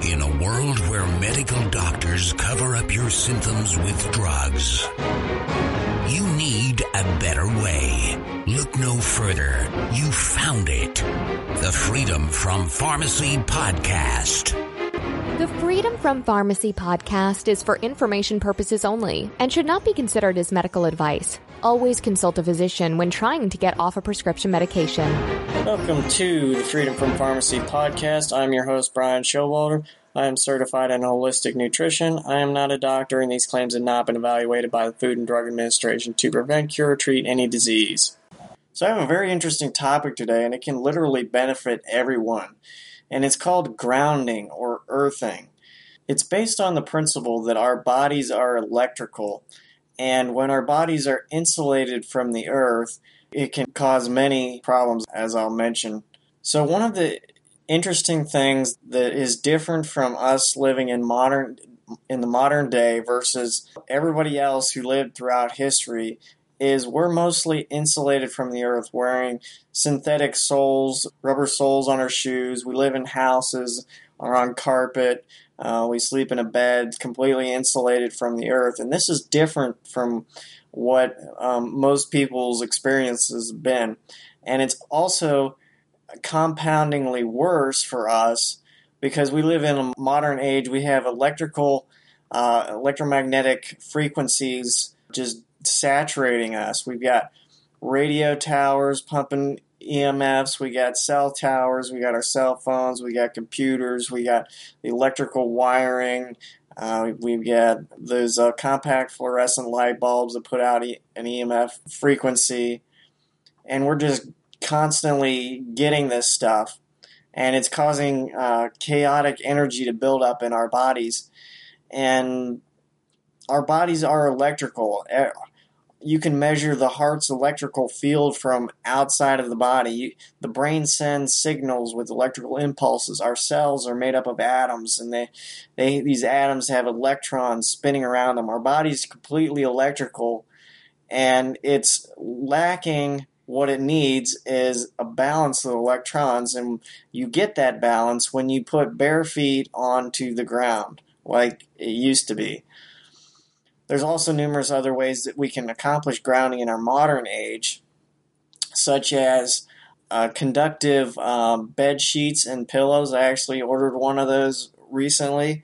In a world where medical doctors cover up your symptoms with drugs, you need a better way. Look no further. You found it. The Freedom from Pharmacy Podcast. The Freedom from Pharmacy Podcast is for information purposes only and should not be considered as medical advice. Always consult a physician when trying to get off a prescription medication. Welcome to the Freedom from Pharmacy Podcast. I'm your host, Brian Showalter. I am certified in holistic nutrition. I am not a doctor, and these claims have not been evaluated by the Food and Drug Administration to prevent, cure, or treat any disease. So I have a very interesting topic today, and it can literally benefit everyone. And it's called grounding or earthing. It's based on the principle that our bodies are electrical, and when our bodies are insulated from the earth, it can cause many problems, as I'll mention. So one of the interesting things that is different from us living in the modern day versus everybody else who lived throughout history is we're mostly insulated from the earth, wearing synthetic soles, rubber soles on our shoes. We live in houses or on carpet. We sleep in a bed completely insulated from the earth. And this is different from what most people's experience has been. And it's also compoundingly worse for us because we live in a modern age. We have electromagnetic frequencies just saturating us. We've got radio towers pumping EMFs, we got cell towers, we got our cell phones, we got computers, we got the electrical wiring, we've got those compact fluorescent light bulbs that put out an EMF frequency, and we're just constantly getting this stuff, and it's causing chaotic energy to build up in our bodies, and our bodies are electrical. You can measure the heart's electrical field from outside of the body. The brain sends signals with electrical impulses. Our cells are made up of atoms, and these atoms have electrons spinning around them. Our body's completely electrical, and it's lacking. What it needs is a balance of electrons, and you get that balance when you put bare feet onto the ground, like it used to be. There's also numerous other ways that we can accomplish grounding in our modern age, such as conductive bed sheets and pillows. I actually ordered one of those recently.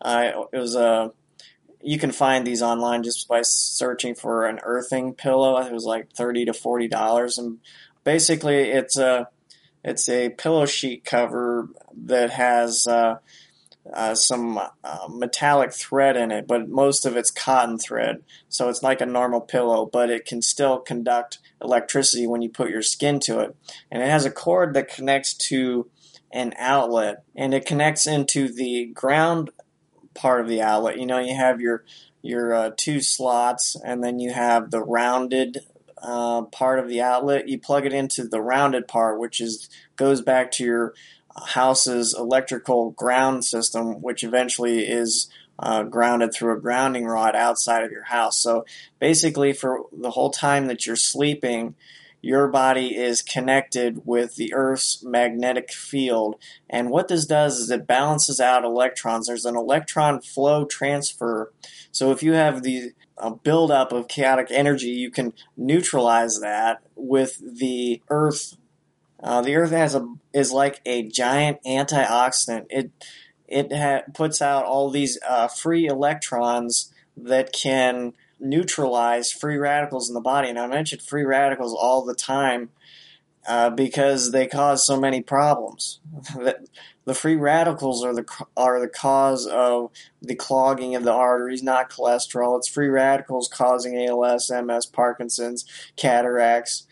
You can find these online just by searching for an earthing pillow. It was like $30 to $40, and basically it's a pillow sheet cover that has some metallic thread in it, but most of it's cotton thread. So it's like a normal pillow, but it can still conduct electricity when you put your skin to it. And it has a cord that connects to an outlet, and it connects into the ground part of the outlet. You know, you have your two slots, and then you have the rounded part of the outlet. You plug it into the rounded part, which goes back to your house's electrical ground system, which eventually is grounded through a grounding rod outside of your house. So basically, for the whole time that you're sleeping, your body is connected with the Earth's magnetic field. And what this does is it balances out electrons. There's an electron flow transfer. So if you have the buildup of chaotic energy, you can neutralize that with the Earth. The Earth is like a giant antioxidant. It puts out all these free electrons that can neutralize free radicals in the body. And I mention free radicals all the time because they cause so many problems. The free radicals are the cause of the clogging of the arteries, not cholesterol. It's free radicals causing ALS, MS, Parkinson's, cataracts.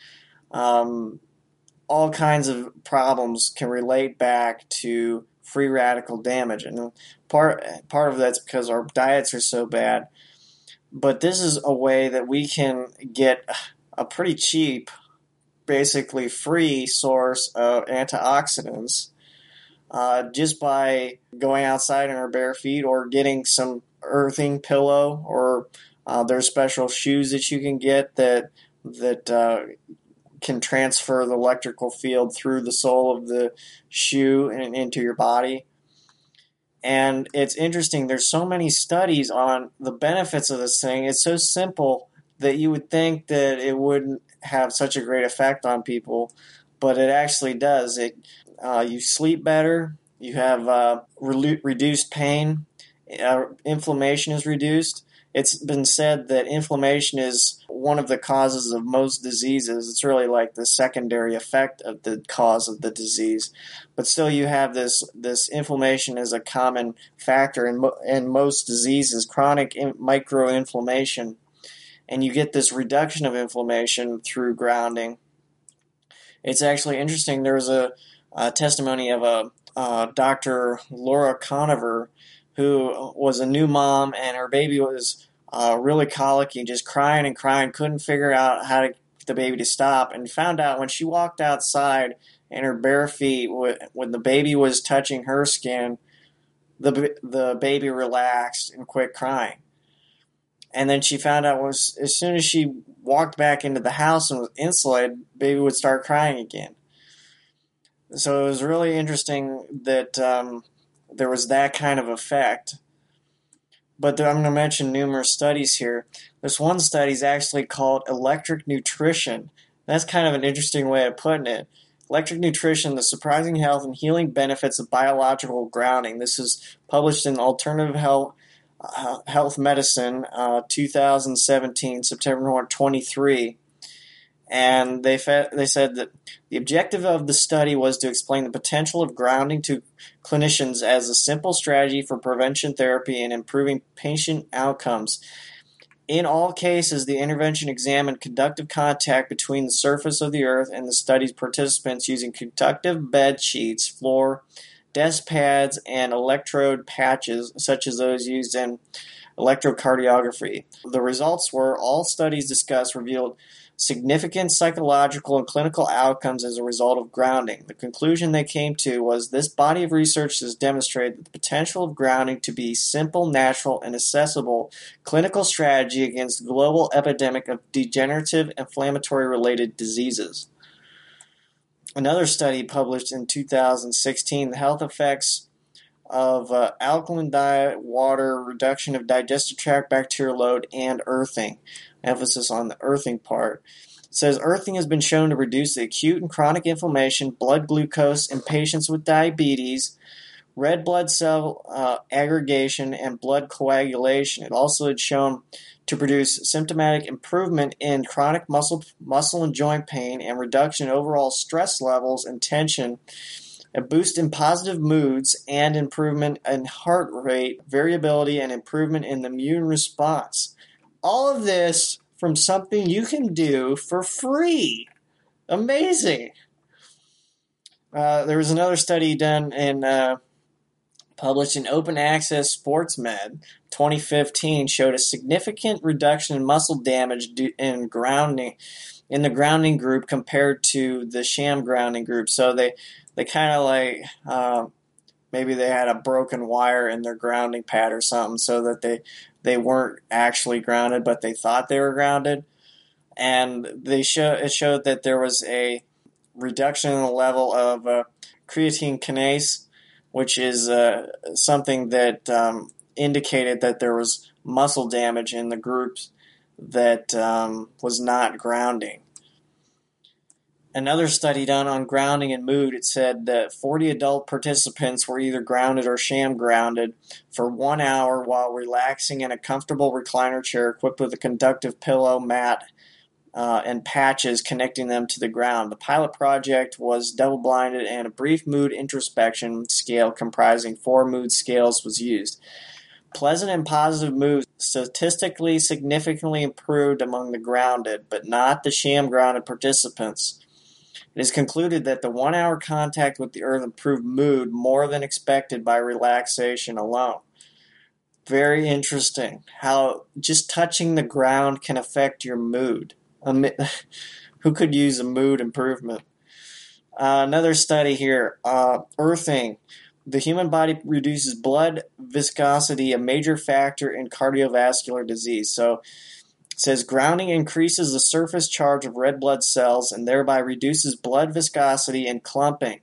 All kinds of problems can relate back to free radical damage, and part of that's because our diets are so bad. But this is a way that we can get a pretty cheap, basically free source of antioxidants just by going outside in our bare feet or getting some earthing pillow, or there's special shoes that you can get that can transfer the electrical field through the sole of the shoe and into your body. And it's interesting. There's so many studies on the benefits of this thing. It's so simple that you would think that it wouldn't have such a great effect on people, but it actually does. You sleep better. You have reduced pain. Inflammation is reduced. It's been said that inflammation is one of the causes of most diseases. It's really like the secondary effect of the cause of the disease. But still, you have this inflammation as a common factor in most diseases, chronic microinflammation. And you get this reduction of inflammation through grounding. It's actually interesting. There was a testimony of Dr. Laura Conover, who was a new mom, and her baby was really colicky, just crying and crying, couldn't figure out how to get the baby to stop, and found out when she walked outside in her bare feet, when the baby was touching her skin, the baby relaxed and quit crying. And then she found out as soon as she walked back into the house and was insulated, baby would start crying again. So it was really interesting that there was that kind of effect. But I'm going to mention numerous studies here. This one study is actually called electric nutrition. That's kind of an interesting way of putting it. Electric nutrition, the surprising health and healing benefits of biological grounding. This is published in Alternative Health Medicine, 2017, September 23. And they said that the objective of the study was to explain the potential of grounding to clinicians as a simple strategy for prevention therapy and improving patient outcomes. In all cases, the intervention examined conductive contact between the surface of the earth and the study's participants using conductive bed sheets, floor, desk pads, and electrode patches, such as those used in electrocardiography. The results were all studies discussed revealed significant psychological and clinical outcomes as a result of grounding. The conclusion they came to was this body of research has demonstrated the potential of grounding to be simple, natural, and accessible clinical strategy against the global epidemic of degenerative inflammatory-related diseases. Another study published in 2016, the health effects of alkaline diet, water, reduction of digestive tract bacterial load, and earthing. Emphasis on the earthing part. It says earthing has been shown to reduce the acute and chronic inflammation, blood glucose in patients with diabetes, red blood cell aggregation, and blood coagulation. It also had shown to produce symptomatic improvement in chronic muscle and joint pain and reduction in overall stress levels and tension, a boost in positive moods, and improvement in heart rate variability and improvement in the immune response. All of this from something you can do for free. Amazing. There was another study done published in Open Access Sports Med, 2015, showed a significant reduction in muscle damage in the grounding group compared to the sham grounding group. So they kind of like maybe they had a broken wire in their grounding pad or something, so that they weren't actually grounded, but they thought they were grounded. And it showed that there was a reduction in the level of creatine kinase, which is something that indicated that there was muscle damage in the groups that was not grounding. Another study done on grounding and mood, it said that 40 adult participants were either grounded or sham grounded for 1 hour while relaxing in a comfortable recliner chair equipped with a conductive pillow, mat, and patches connecting them to the ground. The pilot project was double-blinded, and a brief mood introspection scale comprising 4 mood scales was used. Pleasant and positive moods statistically significantly improved among the grounded, but not the sham-grounded participants. It is concluded that the 1 hour contact with the earth improved mood more than expected by relaxation alone. Very interesting how just touching the ground can affect your mood. Who could use a mood improvement? Another study here, earthing. The human body reduces blood viscosity, a major factor in cardiovascular disease. So it says grounding increases the surface charge of red blood cells and thereby reduces blood viscosity and clumping.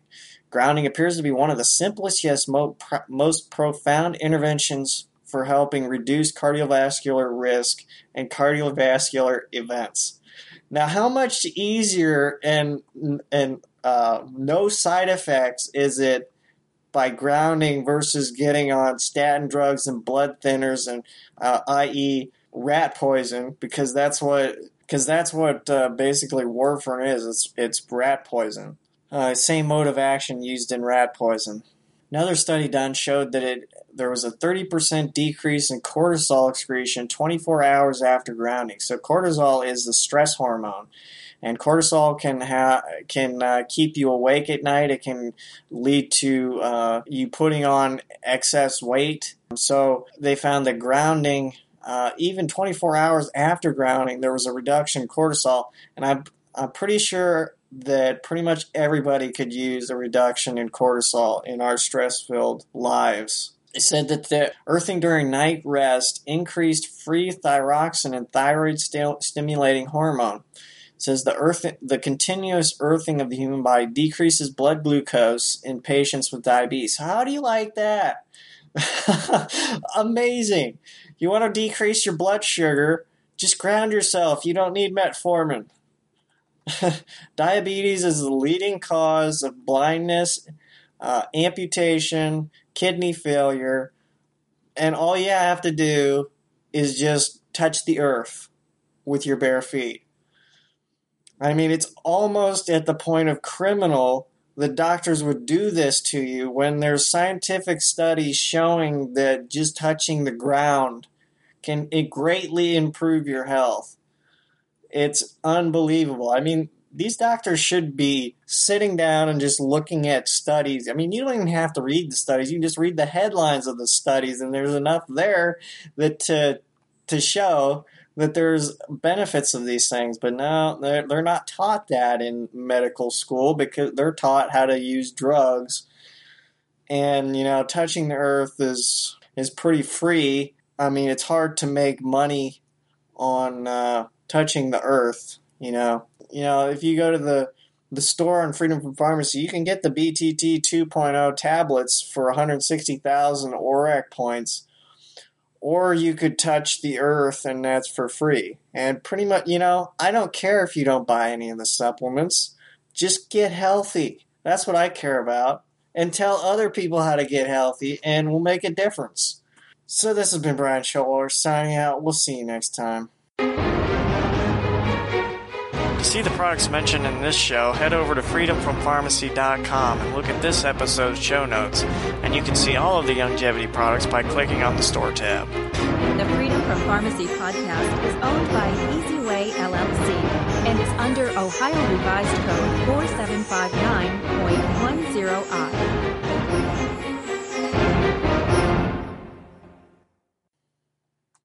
Grounding appears to be one of the simplest yet most profound interventions for helping reduce cardiovascular risk and cardiovascular events. Now, how much easier and no side effects is it by grounding versus getting on statin drugs and blood thinners and i.e. rat poison, because that's what basically warfarin is. It's rat poison. Same mode of action used in rat poison. Another study done showed that there was a 30% decrease in cortisol excretion 24 hours after grounding. So cortisol is the stress hormone, and cortisol can keep you awake at night. It can lead to you putting on excess weight. So they found that grounding, even 24 hours after grounding, there was a reduction in cortisol, and I'm pretty sure that pretty much everybody could use a reduction in cortisol in our stress-filled lives. They said that the earthing during night rest increased free thyroxine and thyroid-stimulating hormone. It says the continuous earthing of the human body decreases blood glucose in patients with diabetes. How do you like that? Amazing. You want to decrease your blood sugar, just ground yourself. You don't need metformin. Diabetes is the leading cause of blindness, amputation, kidney failure, and all you have to do is just touch the earth with your bare feet. I mean, it's almost at the point of criminal that doctors would do this to you when there's scientific studies showing that just touching the ground can greatly improve your health. It's unbelievable. I mean, these doctors should be sitting down and just looking at studies. I mean, you don't even have to read the studies. You can just read the headlines of the studies, and there's enough there that to show that there's benefits of these things. But no, they're not taught that in medical school because they're taught how to use drugs. And, touching the earth is pretty free. I mean, it's hard to make money on touching the earth, if you go to the store on Freedom from Pharmacy, you can get the BTT 2.0 tablets for 160,000 ORAC points, or you could touch the earth and that's for free. And pretty much, I don't care if you don't buy any of the supplements. Just get healthy. That's what I care about. And tell other people how to get healthy, and we'll make a difference. So this has been Brian Scholler signing out. We'll see you next time. To see the products mentioned in this show, head over to freedomfrompharmacy.com and look at this episode's show notes, and you can see all of the longevity products by clicking on the store tab. The Freedom from Pharmacy podcast is owned by Easyway LLC and is under Ohio Revised Code 4759.10I.